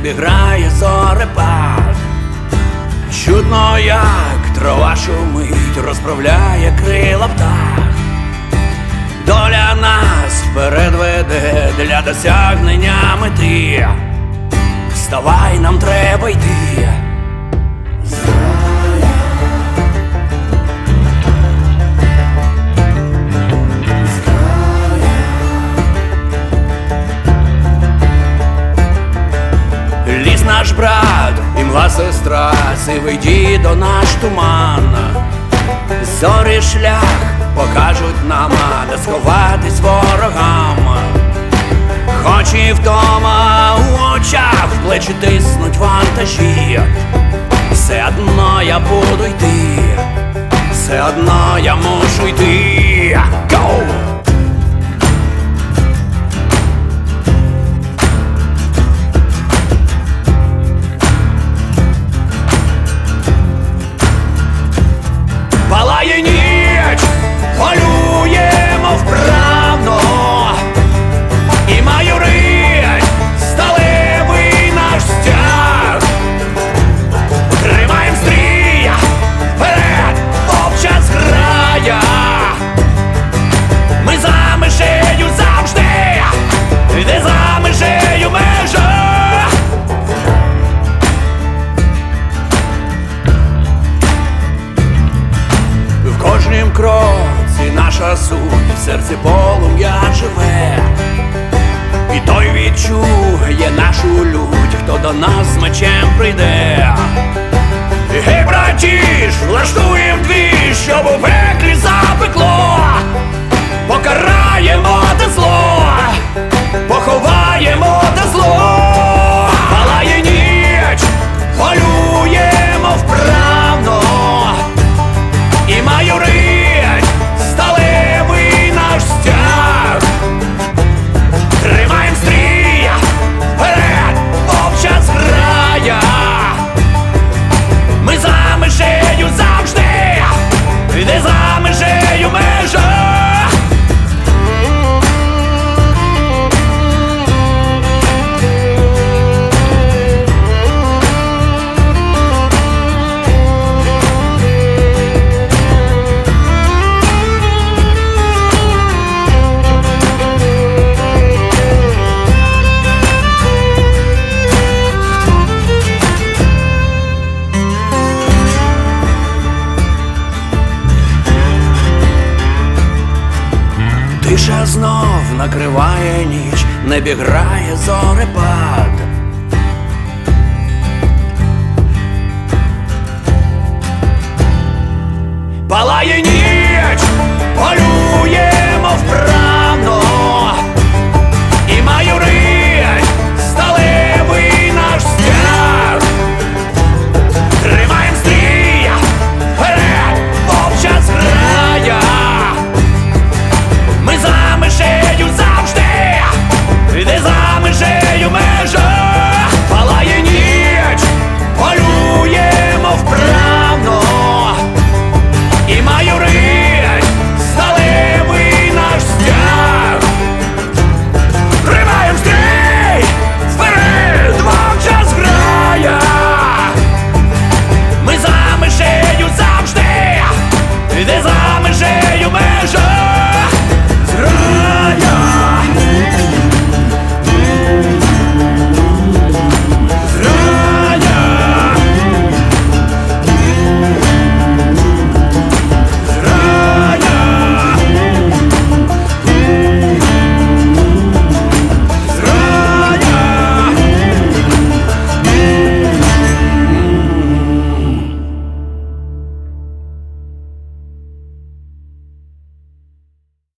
небі грає зорепад. Чутно, як трава шумить, розправляє крила птах. Доля нас вперед веде для досягнення мети. Вставай, нам треба йти. Ліс наш брат, імла сестра, сивий дідо наш туман. Зорі шлях покажуть нам, де сховатись ворогам. Хоч і вдома у очах в плечі тиснуть вантажі, все одно я буду йти, все одно я мушу йти. Гоу! Палає ніч, полюємо вправно, і майорить сталевий наш стяг. Тримаєм стрій, вперед, обчас грая. Ми за межею завжди, де за межею межа. В кожнім кроці наша суть, в серці полум'я живе. І той відчує нашу лють, хто до нас з мечем прийде. Гей, братіш, влаштуєм дві, щоб у пеклі запекло. Покараємо те зло, поховаємо те зло. Палає ніч, полюємо вправно, і майорить сталевий наш стяг. Тримаєм стрій, вперед, обчас грая. Ми за межею завжди, де за межею межа. Тиша знов накриває ніч, небі грає зорепад.